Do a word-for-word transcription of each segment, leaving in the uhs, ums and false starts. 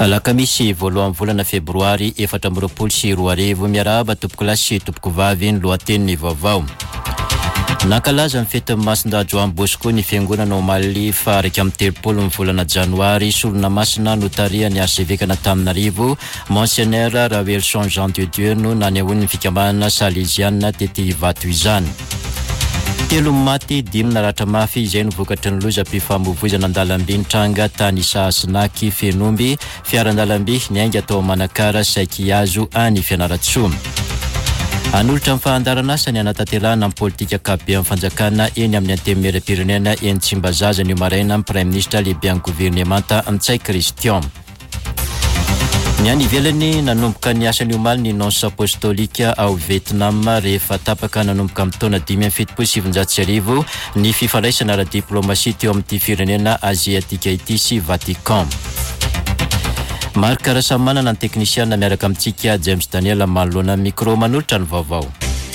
Alakamisy voalohan'ny volana febroary efatra amby roapolo sy roa arivo miarahaba tompoko lahy sy tompoko vavy ny lohateniny vaovao. Nankalaza ny fety masinda Joan Bosco ny fiangonana Omaly fa raika amby telopolo ny volana janoary solona masina notaria ny arsevekana Antananarivo Monseigneur Rawelson Jean de Dieu no nanehoany ny fikambanana Salesiana tety Ivato izany. Telo maty dimy naratra mafy izay no vokatry ny lozam-pifamoivoizana an-dalamby ny tranga tany Sasinaky Fenomby fiaran-dalamby ny ainga atao Manakara Saikiazo any Fianaratsoa. Anolotra amin'ny fahandaranasa ny anatanterahana amin'ny politika akabe amin'ny fanjakana eny amin'ny antemera-pirenena eny Tsimbazaza ny maraina amin'ny Prime Ministre lehibe amin'ny gouvernemanta Ntsay Christian. Ny any ivelany nanomboka ny asany omaly ny nonce apostolika ao Vietnam rehefa tapaka nanomboka amin'ny taona dimy amby fitopolo sy sivinjato sy arivo ny fifandraisana ara-diplomasia teo amin'ity firenena aziatika ity sy Vatican. Maro karasa manana ny teknisiana miaraka amintsika James Daniel manoloana micro manolotra ny vaovao.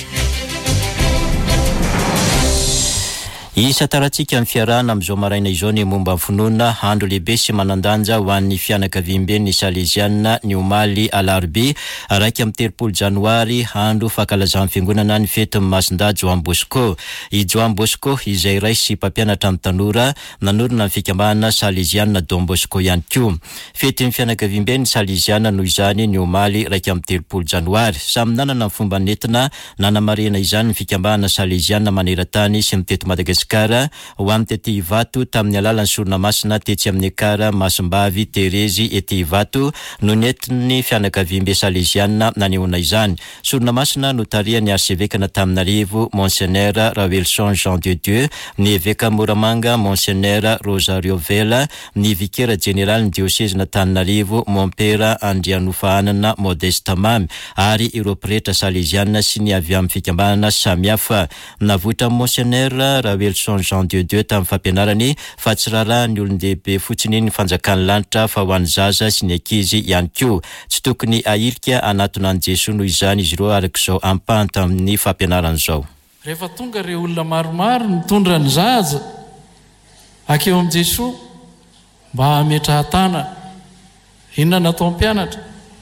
Isa taratsika amin'ny fiarahana amin'izao maraina izao ny momba ny finoana andro lehibe sy manandanja ho an'ny fianakaviam-be ny Salesiana ny Omaly alarobia raika amby telopolo janoary andro fankalazan'ny fiangonana ny fety masinda Joan Bosco. I Joan Bosco izay ray sy mpampianatra amin'ny tanora nanorina ny fikambanana Salesiana Don Bosco ihany koa. Fety ny fianakaviam-be ny Salesiana noho izany ny Omaly raika amby telopolo janoary. Samy nanana ny fomba nentina nanamarena izany ny fikambanana Salesiana maneran-tany sy miteto Madagasikara ho amin'ny tety Ivato tamin'ny alalan'ny soronamasina tetsy amin'ny Ekara Masimbavy Terezy ety Ivato no nentin'ny fianakaviam-be Salesiana nanehoana izany. Soronamasina notaria ny arsevekana Antananarivo Monseigneur Rawelson Jean de Dieu, ny eveka Moramanga Monseigneur Rosario Vela, ny vikera general ny diocèse Antananarivo Mompera Andrianofahanana Modeste Mamy ary ireo pretra Salesiana sy ny avy amin'ny fikambanana samihafa. Navotra Monseigneur Rawelson Jean de Dieu tamin'ny fampianarany fa tsy raharaha ny olon-dehibe fotsiny ny fanjakan'ny lanitra fa ho an'ny zaza sy ny ankizy ihany koa. Tsy tokony ahirika anatona an' Jesoa noho izany izy ireo arak'izao ampahanta amin'ny fampianarana izao. Rehefa tonga ireo olona maromaro mitondra ny zaza akeo amin'i Jesoa mba hametrahatana inona natao mpianatra?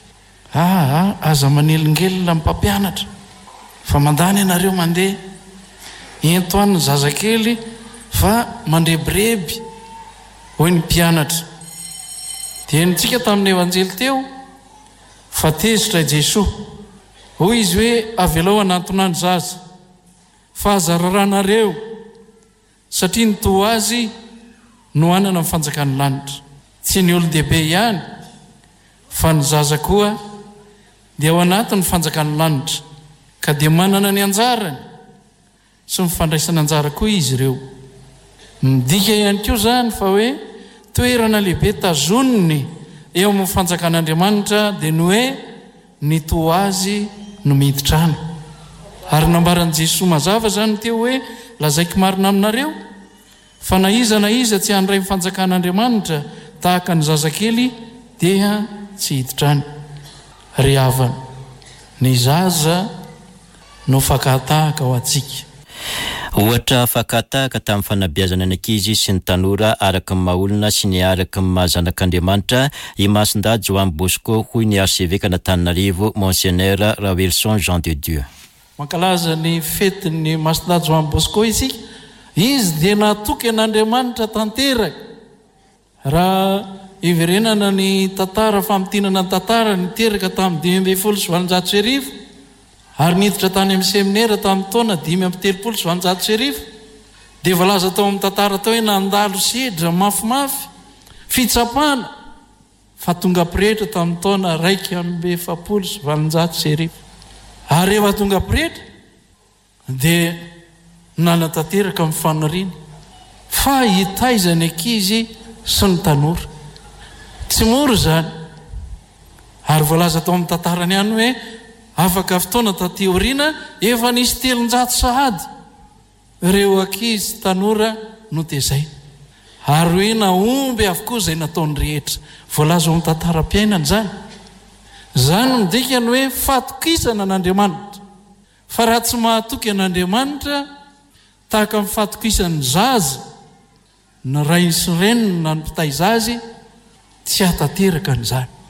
Ah, ah, aza manelingelina amin'ny mpampianatra fa mandany ianareo mandeha ento any ny zazakely fa mandrebireby hoy ny mpianatra. Dia nitsika tamin'ny evanjely teo fa tezitra Jesoa hoy izy hoe avelao anatona ny zaza fa azararanareo satria ny toa azy no anana amin'ny fanjakan'ny lanitra. Tsy ny olon-dehibe ihany fa ny zaza koa dia ao anatin'ny fanjakan'ny lanitra ka dia manana ny anjarany sy mifandraisana anjara koa izy ireo. Midika ihany koa zany fa hoe toerana lehibe tazoniny eo amin'ny fanjakan'Andriamanitra dia ny hoe ny toa azy no miditrana. Ary nambaran'i Jesoa mazava zany teo hoe lazaiko marina aminareo fa na iza na iza tsy handray ny fanjakan'Andriamanitra tahaka ny zazakely dia tsy hiditrany. Ry havana, ny zaza no fakatahaka ho antsika. Ohatra fakatahaka tamin'ny fanabeazana ny ankizy sy ny tanora araka ny maolona sy ny araka ny mahazanak'Andriamanitra i masinda Joan Bosco hoy ny arsevekana Antananarivo Monseigneur Rawelson Jean de Dieu. Mankalaza ny fetin'ny masinda Joan Bosco isika, izy dia natoky an'Andriamanitra tanteraka. Raha iverenana ny tantara famtinana ny tantara niteraka tamin'ny dimy amby folo sy valonjato sy arivo ary niditra tany amin'ny seminera tamin'ny taona dimy amby telopolo sy valonjato sy arivo dia voalaza tao amin'ny tantara tao hoe nandalo sedra mafimafy fitsapana fa tonga pretra tamin'ny taona raika amby efapolo sy valonjato sy arivo. Ary rehefa tonga pretra dia nanatanteraka amin'ny faniriany fa hitaizany ankizy sy ny tanora. Tsy mora zany. Ary voalaza tao amin'ny tantarany ihany hoe afaka fotoana taty aoriana efa nisy telonjato sahady ireo ankizy tanora no tezaina. Ary hoe naomby avokoa izay nataony rehetra. Voalaza ao amin'ny tantaram-piainana zany. Zany midikany hoe fatokisana an'Andriamanitra. Fa raha tsy mahatoky an'Andriamanitra tahaka amin'ny fatokisany zaza ny ray sy renina ny mpitaiza azy tsy hatateraka an'izany.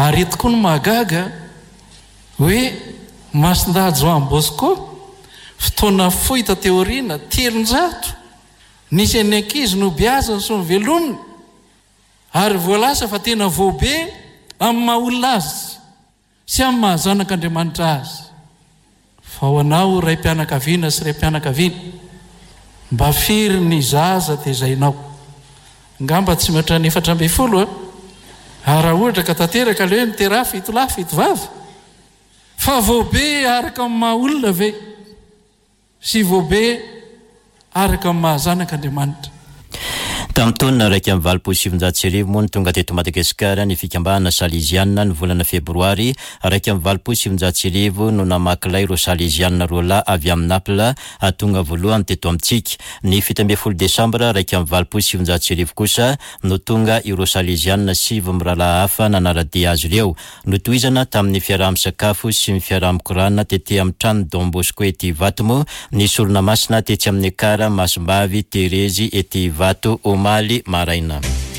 ary tokoa no mahagaga hoe Masindahy Joan Bosco fotoana fohy ta teoriana telonjato nisy any ankizy no biazany sy ny velominy ary voalasa fa tena voabe amin'ny maha-olona azy sy amin'ny mahazanak'Andriamanitra azy. Fa ho anao ray mpianakaviana sy ray mpianakaviana, mba firy ny zaza tezainao. Ngamba tsy matra ny efatra amby folo a raha ohatra ka tanteraka le hoe miteraha fito lahy fito vavy, fa voabe araka amin'ny maha-olona ve sy voabe araka amin'ny mahazanak'Andriamanitra. Tamin'ny taona raika amby valopolo sy sivinjato sy arivo moa ny tonga teto Madagasikara ny fikambahana Salesianina ny volana febroary raika amby valopolo sy sivinjato sy arivo no namaklay ireo Salesianina roa lahy avy amin'ny Naples tonga voalohany teto amintsika. Ny fito ambin'ny folo desambra raika amby valopolo sy sivinjato sy arivo kosa no tonga ireo Salesianina sivy mirahalahy hafa nanara-dia azy ireo notohizana tamin'ny fiaraha-misakafo sy ny fiaraha-mikorana tety amin'ny trano Don Bosco ety Vatimo, nisy olona masina tetsy amin'ny Ekara Masimbavy Terezy ety Vato Omaly maraina.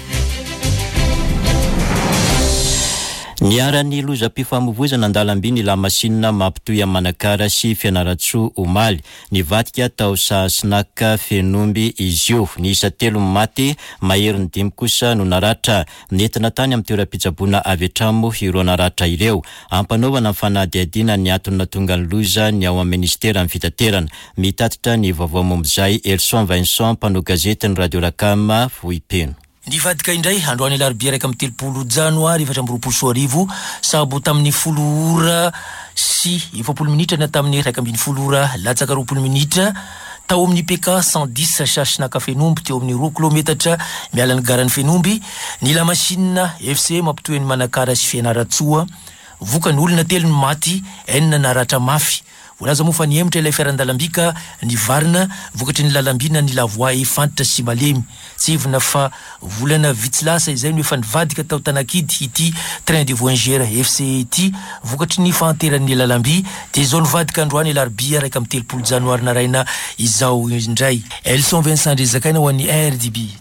Niarany lozam-pifamoivoizana an-dalamby ny lamasinina mampitohy amin'ny Manakara sy Fianaratsoa Omaly. Nivadika tao Sasinaka Fenomby izy io. Niisa telo maty, maherin'ny dimy kosa no naratra. Nentina tany amin'ny toeram-pitsaboana avy hatramo ireo naratra ireo. Ampanaovana amin'ny fanadihadiana ny antony natonga ny loza ny ao amin'ny ministera ny fitaterana. Mitatitra ny vaovao mombizay Elson Vincent, mpanao gazety ny Radio Rakama Vohipeno. Nivadika indray androany alarobia raika amin'ny telopolo janoary efatra amby roapolo sy arivo sabo tamin'ny folo ora sy efapolo minitra na tamin'ny raika ambin'ny folo ora latsaka roapolo minitra tao amin'ny P K cent dix Sasinaka Fenomby teo amin'ny roa kilometatra miala ny garan'ny Fenomby. Ny lamasinina F C mampitohy ny Manakara sy Fianaratsoa, voka ny olona telo ny maty, enina naratra mafy. Volaza moa fa niemitra ilay fiarandalam-bika ny varina vokatry ny lalambina ny lavoa efantitra sy malemy. Tsy ivona fa volana vitsilasa izay no efa nivadika tao Tanakidy ity train de voyageur F C ity vokatry ny fahanteran'ny lalamby dia izao nivadika androany alarobia raika amin'ny telopolo janoary naraina izao indray. Elson Vincent Rezakaina ho an'ny R D B.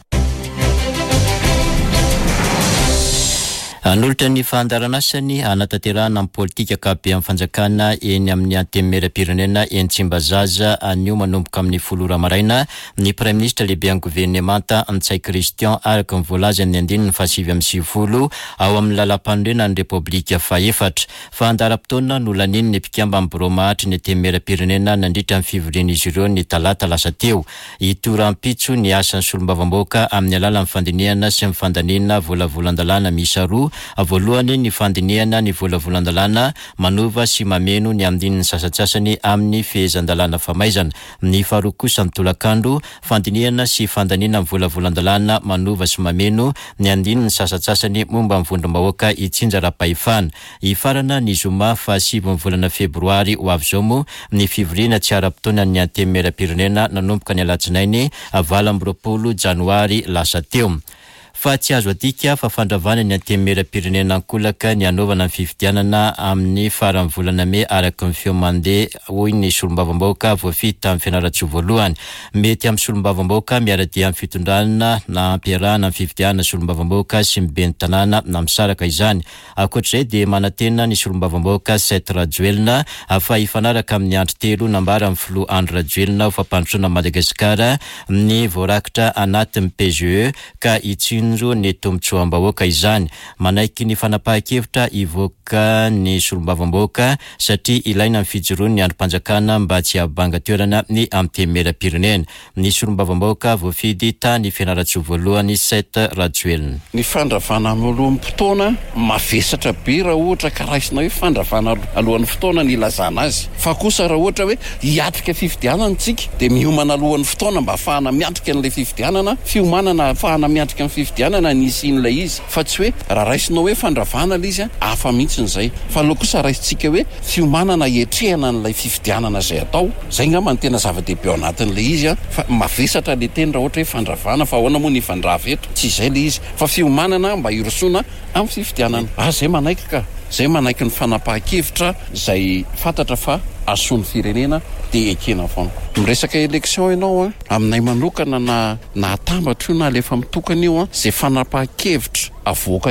Anolotra ny fahandaranasany anatanterahana amin'ny politika akabe amin'ny fanjakana eny amin'ny antemera-pirenena eny Tsimbazaza anio manomboka amin'ny folo ora maraina. Ny Prime Ministre lehibe amin'ny gouvernemanta Ntsay Christian araka ny voalaza ny andininy fahasivy amin'ny sivifolo ao amin'ny lalam-panorenana ny Repoblika fahaefatra. Fahandaram-potoana no laniny ny mpikamba amin'ny Bromahatra ny antemera-pirenena nandritra amin'ny fivorian'izy ireo ny talata lasa teo. Itoram-pitso ny asan'ny solombavamboaka amin'ny alalan'ny fandinihana sy ny fandaniana volavolan-dalàna miisa roa. Voalohany ny fandinihana ny volavolan-dalàna manova sy mameno ny andininy sasatsasany amin'ny fehezan-dalàna famaizana. Ny faharoa kosa ny tolakandro fandinihana sy fandaniana ny volavolan-dalàna manova sy mameno ny andininy sasatsasany momba ny vondrom-bahoaka itsinjara-pahefana. Ifarana ny zoma fahasivy ny volana febroary ho avy zao moa ny fivoriana tsy ara-potoana ny antemera-pirenena nanomboka ny alatsinainy valo amby roapolo janoary lasa teo. Fa tsy azo adika fa fandravana ny antemera-pirenena ankolaka ny anaovana ny fifidianana amin'ny faran'ny volana May araka ny feo mandeha hoy ny solombavamboaka voafita amin'ny Fianaratsoa voalohany. Mety amin'ny solombavamboaka miara-dia amin'ny fitondrana na ampiarahana amin'ny fifidianana solombavamboaka sy mibeny tanàna na misaraka izany. Ankoatr'izay dia manantena ny solombavamboaka Sept Rajoelina fa hifanaraka amin'ny andro telo nambara amin'ny filoha andro Rajoelina ho fampandrosoana Madagasikara ny voarakitra anatin'ny P G E ka itsino ny tombotsoam-bahoaka izany. Manaiky ny fanapahan-kevitra ivoaka ny solombavamboaka satria ilaina amin'ny fijoroany ny androm-panjakana mba tsy habanga toerana ny antemera-pirenena. Ny solombavamboaka voafidy tany Fianaratsoa voalohany Sept Rajoelina. Ny fandravana alohan'ny fotoana mavesatra be raha ohatra ka raisina hoe fandravana alohan'ny fotoana ny ilazana azy. Fa kosa raha ohatra hoe hiatrika fifidianana tsika dia miomana alohan'ny fotoana mba ahafahana miatrika an'ilay fifidianana, fiomanana ahafahana miatrika amin'ny fifidianana ny isin'ilay izy. Fa tsy hoe raha raisinao hoe fandravana ilay izy hafa mihitsy n'izay. Fa aloha kosa raisitsika hoe fiomanana hiatrehana an'ilay fifidianana izay atao. Zay ngamba ny tena zava-dehibe ao anatin'ilay izy fa mavesatra ilay teny raha ohatra hoe fandravana fa ahoana moa ny fandrava eto. Tsy izay ilay izy fa fiomanana mba hirosoana amin'ny fifidianana. Ah, zay manaiky ka. Zay manaiky ny fanapahan-kevitra izay fantatra fa ason'ny firenena dia ekena foana. Miresaka élection ianao a aminay manokana na nahatambatra io na alefa mitokana io a zay fanapahan-kevitra avoaka eo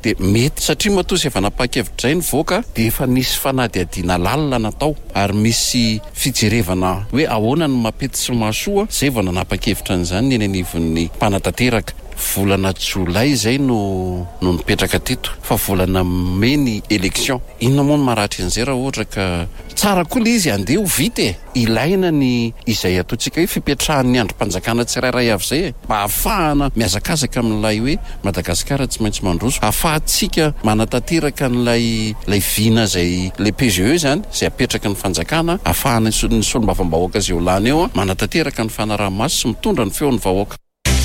de mety satria matoa efa napakevitra zay ny voaka de efa nisy fanady adiana lalina natao ary misy fijerevana hoe ahoana ny mapety sy mahasoa zay vao nanapa-kevitra an'izany ny eny anivon'ny mpanatanteraka. Volana Jolay zay no no nipetraka teto fa volana May ny élection. Inona moa ny maratra an'izay raha ohatra ka tsara koa izy andeha ho vita ilaina ny izay ataontsika hoe fipetrahan'ny androm-panjakana tsirairay avy zay mba ahafahana miazakazaka amin'ilay hoe Madagasikara tsy maintsy mandroso, ahafahantsika manatanteraka n'ilay lay vina zay le P G E zany zay apetraka ny fanjakana, ahafahana ny solombavambahoaka zay ho lany eo manatanteraka ny fanaraha-maso sy mitondra ny feon'ny vahoaka.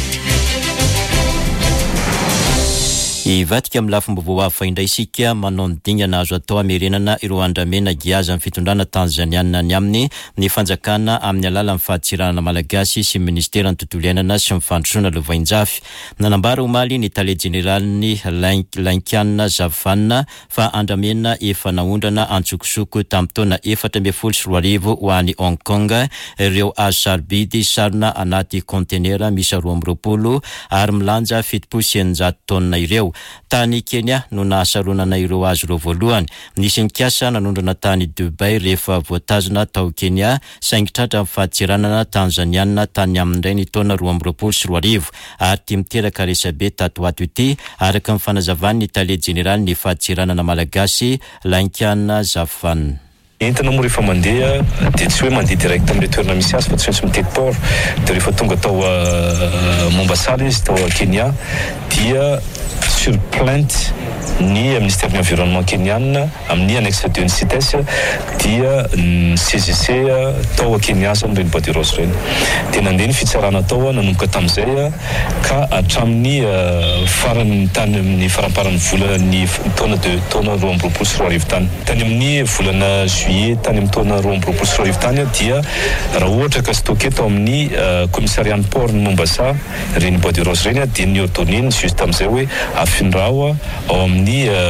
Ivatika amin'ny lafim-baovao hafa indray isika manao ny dingana azo atao hamerenana ireo andramena giaza amin'ny fitondrana tanzaniana ny aminy ny fanjakana amin'ny alalan'ny fahatsirana malagasy sy ministeran'ny tontolo iainana sy mifandrosoana lovainjafy. Nanambara omaly ny tale generalny Lankiana Zavanna fa andramena efa naondrana antsokosoko tamin'ny taona efatra ambin'ny folo sy roa arivo ho an'i Hong Kong ireo azo sarobidy sarona anaty kontenera misy roa amby roapolo ary milanja fitopolo sy eninjato taona ireo. Tany Kenya no nahasaronana ireo azo ireo voalohany. Nisy nikasa nanondrana tany Dubai rehefa voatazona tao Kenya saingy tratra amin'ny fahatsiranana Tanzaniana tany amin'indray ny taona roa amby roapolo sy roa arivo ary tia miteraka resabe tato ato ity araka ny fanazavany ny tale general ny fahatsiranana malagasy Lankiana Zavanna. Entina moa rehefa mandeha dia tsy hoe mandeha direct amin'ny toerana misy azy fa tsy maintsy mitety port dia rehefa tonga tao Mombasa izy tao Kenya dia sur plainte ny ministère de l'environnement kenyan amin'ny annexe deux ny CITES dia C G C tao Kenya amin'ny reny bois de rose reny dia nandeha ny fitsarana tao nanomboka tamin'izay ka hatramin'ny farany tany amin'ny faramparany volana taona de taona roa amby roapolo sy roa arivo tany tany amin'ny volana juillet tany amin'ny taona roa amby roapolo sy roa arivo tany dia raha ohatra ka stocké tao amin'ny commissariat port ny Mombasa reny bois de rose reny dia ny ordonnée juste amin'izay hoe afindrao ao amin'ny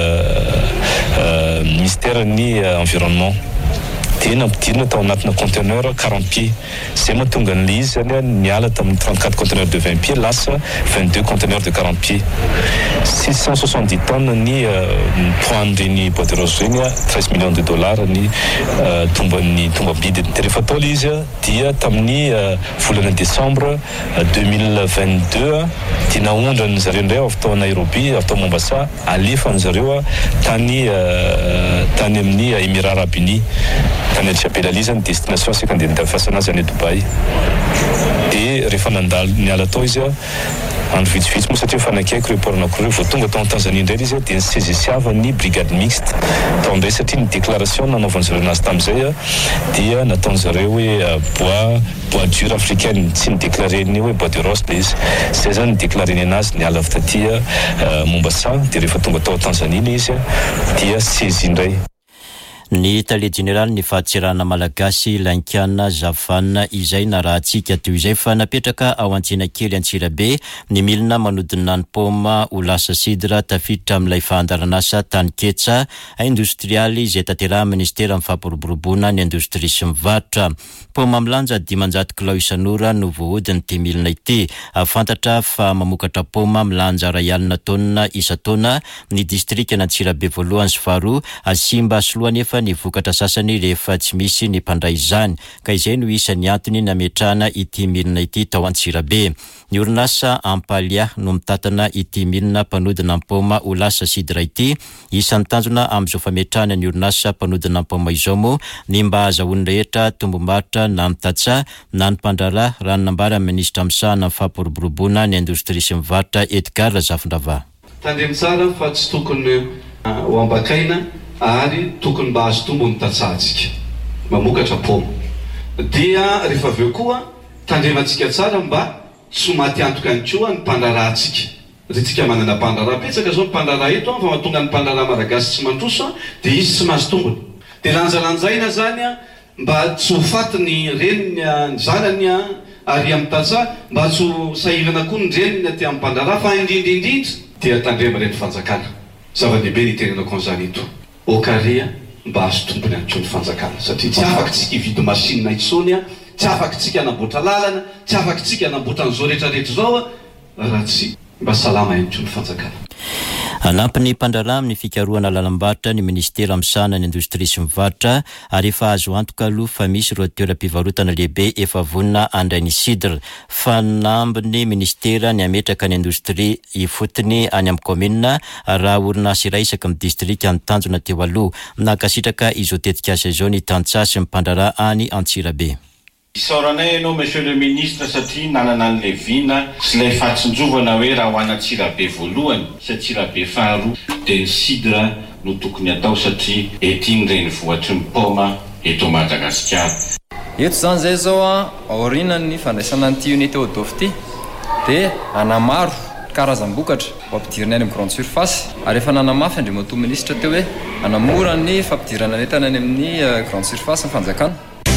ministère ny environnement dia nampidirina tao anatina conteneur quarante pieds zay mahatonga ny izy zany niala tamin'ny trente-quatre conteneurs de vingt pieds lasa vingt-deux conteneurs de quarante pieds six cent soixante-dix tonnes ny poan'ireny bois de rose reny treize millions de dollars ny tomban'ny tombabidy dia rehefa tao izy dia tamin'ny volana décembre deux mille vingt-deux dia naondrany zareo indray avy tao Nairobi avy tao Mombasa alefany zareo tany tany amin'ny Émirats Arabes Unis tany Tchabelalizany destination sika andeha nitafasa anazy any Dubai dia rehefa nandalo niala tao izy andro vitsivitsy moa satria fanakaiky reo porana koreo vao tonga tao Tanzania indray izy dia ny C G C avany brigade mixte tao indray satria ny déclaration nanaovan'ny zareo anazy tamin'izay dia nataony zareo hoe bois bois dur africaine tsy nidéclareny hoe bois de rose dia izy zay zany nidéclareny anazy niala avy taty Mombasa dia rehefa tonga tao Tanzania izy dia saisie indray. Ny tale general ny fahatsirana malagasy Lankiana Zavanna izay na raha antsika toy izay fa napetraka ao Antsina kely Antsirabe ny milina manodina ny poma ho lasa sidra tafiditra amin'ilay fahandaranasa tany ketsa industrialy izay tanteraha ministera amin'ny fampiroboroboana ny indostria sy mivarotra. Poma milanja dimanjato kilao isan'ora no voahodiny ity milina ity. Fantatra fa mamokatra poma milanja ray alina taona isa taona ny distrika Antsirabe voalohany sy faharoa Asimba Soloany efa ny vokatra sasany rehefa tsy misy ny mpandray izany ka izay no isan'ny antony nametrahana ity milina ity tao Antsirabe. Ny orinasa Ampalia no mitatana ity milina mpanodina ny poma ho lasa sidra ity. Isan'ny tanjona amin'izao fametrahana ny orinasa mpanodina ny poma izao moa ny mba azahoany rehetra tombom-barotra na mitatsa na ny mpandrara raha nambara ministra misahana amin'ny fampiroboroboana ny indostria sy mivarotra Edgar Zafindrava. Tandremy tsara fa tsy tokony ho ambakaina ary tokony mba azo tombo mitatsahantsika mamokatra poma dia rehefa avy eo koa tandremantsika tsara mba tsy maty antoka any koa ny mpandrarantsika retsika manana mpandrara petsaka zao mpandrara eto fa mahatonga ny mpandrara malagasy tsy mandroso dia izy tsy mahazo tombony dia lanjalanjaina zany mba tsy ho faty ny reniny ny zanany ary amin'ny tatsa mba tsy ho sahirana koa ny reniny aty amin'ny mpandrara fa indrindrindrindra dia tandrema reny fanjakana zava-dehibe ny tenenako an'izany eto okaria mba azo tombony an'ko ny fanjakana satria tsy afaka tsika hividy machine itsony tsy afaka tsika hanamboatra lalana tsy afaka tsika hanamboatra an'izao rehetrarehetra zao raha tsy mba salama ihany ko ny fanjakana. Anampy mpandrarà amin'ny fikaroana lalam-barotra ny ministera misana ny indostria sy mivarotra ary efa azo antoka aloha fa misy ireo toeram-pivarotana lehibe efa vonina andray ny sidra. Fanambiny ministera ny ametraka ny indostria ifotony any amin'ny komina raha orinasa iray isaky amin'ny distrika ny tanjona teo aloha. Nakasitraka izo tetikasa izao ny tantsasy mpandrarà any Antsirabe. Isaoranay ianao monsieur le ministre satria nanana ny levina sy ilay fatsinjovana hoe raha ho an'Antsirabe voalohany sy Antsirabe faharoa dia ny sidra no tokony atao satria ety ny renivohitry ny paoma eto Madagasikara. Eto zany zay zao a aorinany fandraisana an'ity unité Odofo ity dia anamaro karazam-bokatra ho ampidirana any amin'ny grande surface ary efa nanamafy andriamatoa ministra teo hoe anamora ny fampidirana entana any amin'ny grande surface ny fanjakana.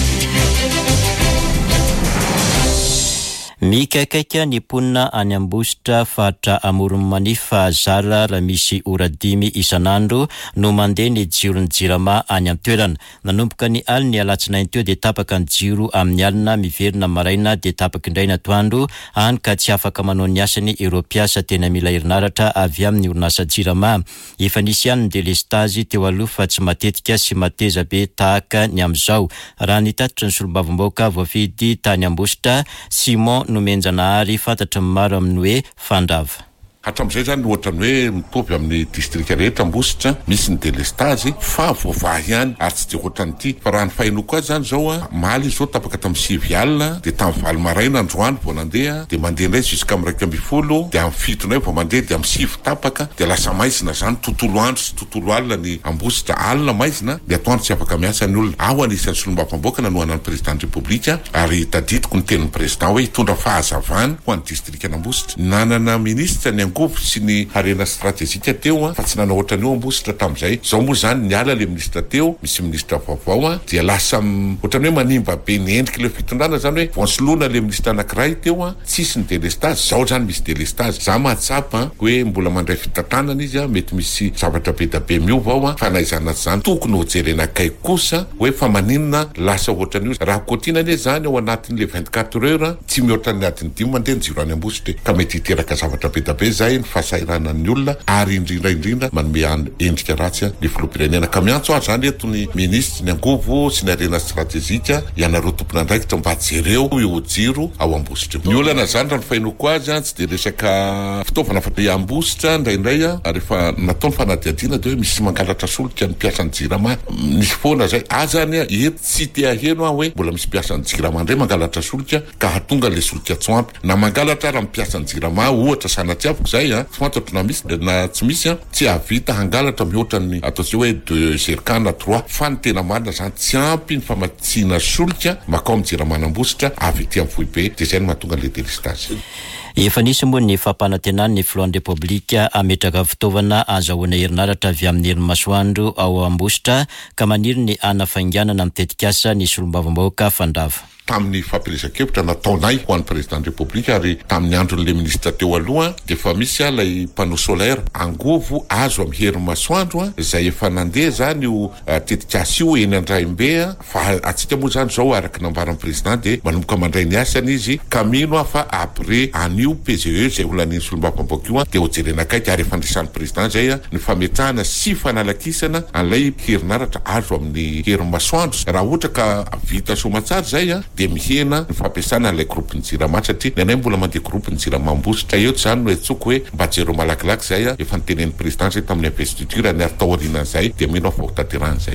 Mikakaika ny ponina any Ambositra faritra Amoron'ny Manifa zara raha misy ora dimy isanandro no mandeha ny jiron'ny jirama any amin'ny toerana. Nanomboka ny alina alatsinainy teo dia tapaka ny jiro amin'ny alina miverina maraina dia tapaka indray ny atoandro any ka tsy afaka manao ny asany ireo mpiasa tena mila herinaratra avy amin'ny orinasa jirama. Efa nisy ihany ny delestazy teo aloha fa tsy matetika sy mateza be tahaka ny amin'izao. Raha nitatitra ny solombavambaoka voafidy tany Ambositra, Simon no menjanahary fantatra maro amin'ny hoe Fandrava. Hatramin'izay zany ohatrany hoe mitovy amin'ny distrika rehetra Ambositra misy ny delestazy fa voavahy ihany ary tsy dia ohatran'ity fa raha ny fahinoko koa zany zao a maly zao tapaka tamin'ny sivy alina dia tamin'ny valo maraina androany vao nandeha dia mandeha indray jusqu'à amin'ny raika ambin'ny folo dia amin'ny fito indray vao mandeha dia amin'ny sivy tapaka dia lasa maizina zany tontolo andro sy tontolo alina ny Ambositra alina maizina dia atoandro tsy afaka miasa ny olona. Ao anisan'ny solombavambaoaka nanoana ny président république ary tadidiko ny tenin'ny président hoe hitondra fahazavany ho an'ny distrika n'Ambositra. Nanana ministra ny Angovo sy ny harena stratégique teo a fa tsy nanao ohatran'io Ambositra tamin'izay. Zao moa zany niala le ministra teo misy ministra vaovao a dia lasa ohatran'ny hoe manimba be ny endriky le fitondrana zany hoe voasoloana le ministra anankiray teo a tsisy ny delestazy. Zao zany misy delestazy za mahatsapa hoe mbola mandray fitantanana izy a mety misy zavatra be da be miova ao a fa naizana zany tokony ho jerena kay kosa hoe fa maninona lasa ohatran'io raha kotinany zany ao anatin'le vingt-quatre heures tsy mihoatra ny adiny dimy mandeha ny jiro any Ambositra ka mety hiteraka zavatra be da be zay fahasairana ny olona ary indrindra indrindra manome endrika ratsy ny filoham-pirenena ka miantso azy zany eto ny ministra ny Angovo sy ny harena stratégique ianareo tompona andraikitra mba jereo io jiro ao Ambositra. Ny olana zany raha ny fahinoko azy tsy dia resaka fitaovana fa Ambositra indraindray ary efa nataony fanadihadiana dia hoe misy mangalatra solika ny mpiasa ny jirama nisy foana zay azany eto tsy te aheno hoe mbola misy mpiasa ny jirama indray mangalatra solika ka hatonga le solika tsoampy na mangalatra raha mpiasa ny jirama ohatra sanatsiaviko zay a fantatro na misy na tsy misy a tsy avita hangalatra mihoatra ny ataontsika hoe deux zercan na trois fa ny tena marina zany tsy ampy ny famatsiana solika makao amin'ny jiramana Ambositra avy ety amin'ny Vohibe dia zay no mahatonga le delestage. Efa nisy moa ny fampanantenany ny filohan'ny Repoblika ametraka fitaovana azahoana herinaratra avy amin'ny herin'ny masoandro ao Ambositra ka maniry ny anafainganana mitetikasa ny solombavambaoka Fandrava. Tamin'ny fampielezan-kevitra nataonay ho an'ny président république ary tamin'ny andron'le ministra teo aloha dia efa misy ilay panneau solaire Angovo azo amin'ny herin'ny masoandro izay efa nandeha zany io tetikasa io eny Andraimbe fa atsika moa zany zao araka nambaran'ny président dia manomboka mandray ny asany izy ka mino fa après anio P G E zay olana ny solombavambaoka io dia ho jerena akaiky ary efa andrisan'ny président zay ny fametrahana sy fanalakisana an'ilay herinaratra azo amin'ny herin'ny masoandro raha ohatra ka vita somatsara zay dia mihena ny fampiasana an'ilay groupe ny jirama satria ny anay mbola mandeha groupe ny jirama Ambositra eto zany no etsoko hoe mba jereo malakilaky zay efa nitenen'ny président zay tamin'ny investiture ny ary taorianan'izay dia mino fa ho tanteran'izay.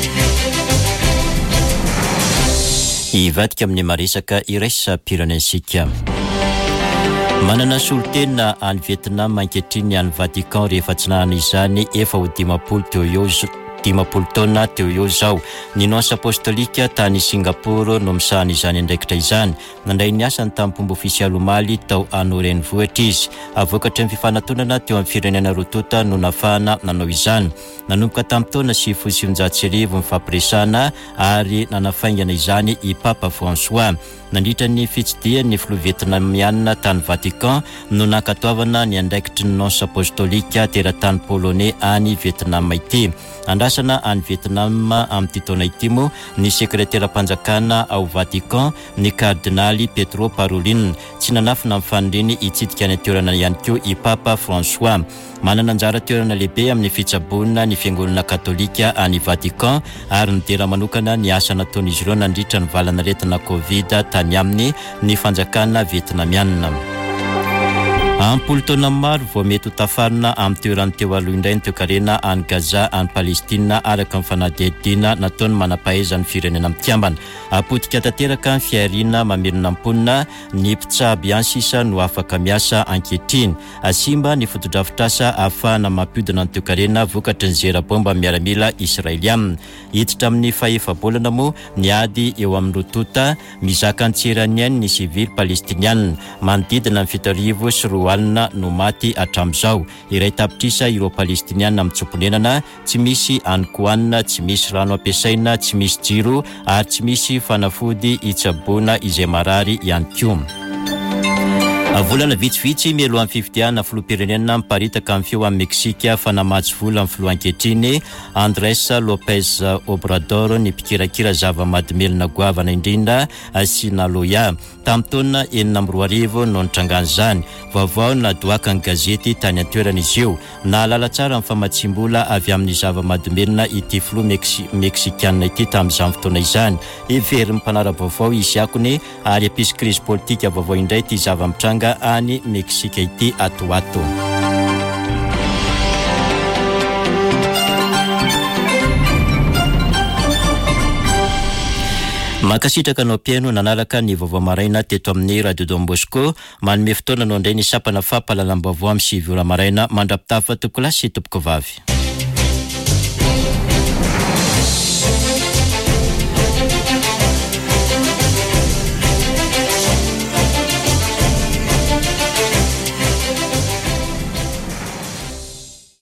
Ivadika amin'ny maresaka iraisam-pirenensika. Manana solotena any Vietnam ankehitriny any Vatican rehefa tsy nanana izany efa ho dimapolo teo eo dimapolo taona teo eo zao. Ny nonce apostolika tany Singapour no misahana izany andraikitra izany. Nandray ny asany tamin'ny mpomba ofisialy omaly tao ano renivohitra izy. Avokatra ny fifanantonana teo amin'ny firenena rotota no nafahana nanao izany. Nanomboka tamin'ny taona sivifolo sy sivinjato sy arivo mifampiresana ary nanafaingana izany i Papa François. Nandritra ny fitsidihan'ny filoha vietnamiana tany Vatican no nankatoavana ny andraikitry ny nonce apostolika teratany polonais any Vietnam ity. Andrasa fiandrasana any Vietnam amin'ny taona ity moa ny sekretera mpanjakana ao Vatican ny kardinaly Petro Parolin tsy nanafina amin'ny faniriny hitsidika ny toerana ihany koa i Papa François. Manana anjara toerana lehibe amin'ny fitsaboana ny fiangonana katolika any Vatican ary nidera manokana ny asa nataon'izy ireo nandritra ny valanaretina Covid tany amin'ny ny fanjakana vietnamiana. Ampolo taona maro vao mety ho tafarina amin'ny toerany teo aloha indray ny toekarena any Gaza any Palestina araka ny fanadihadihana nataony manam-pahaizan'ny firenena mitiambana. Apotika tanteraka ny fiarina mamerina amponina ny mpitsaby any sisa no afaka miasa ankehitriny. Asimba ny fotodrafitrasa ahafahana mampidina ny toekarena vokatry ny zera-bomba miaramila Israeliana. Hiditra amin'ny fahefa-bolana moa ny ady eo amin'ny rotota mizaka antserany ainy ny sivily palestiniana manodidina ny fito arivo sy roa alina no maty hatramin'izao. Iray tapitrisa ireo palestiniana mitsoponenana tsy misy hanikohanina, tsy misy rano ampiasaina, tsy misy jiro ary tsy misy fanafody hitsaboana izay marary ihany koa. Volana vitsivitsy mialohan'ny fifidiana filoham-pirenena miparitaka amin'ny feo amin'ny Meksika fa namatsy vola amin'ny filoha ankehitriny Andrés Lopez Obrador ny mpikirakira zava-mahadomelina goavana indrindra sy naloya tamin'ny taona enina amby roa arivo no nitrangana izany. Vaovao nadoaka ny gazety tany an-toerana izy io. Nahalala tsara amin'ny famatsim-bola avy amin'ny zava-mahadomelina ity filoha Meksikanina ity tamin'izany fotoana izany. Everiny mpanara-vaovao izy akony ary ampisy krizy politika vaovao indray ity zava-mitranga any Meksika ity atoato. Makasitraka anao piano nanaraka ny vaovao maraina teto amin'ny Radio Don Bosco manome fotoana anao indray ny sapana fampahalalam-baovao amin'ny sivy ora maraina mandrapitafa toko lasy topoko vavy.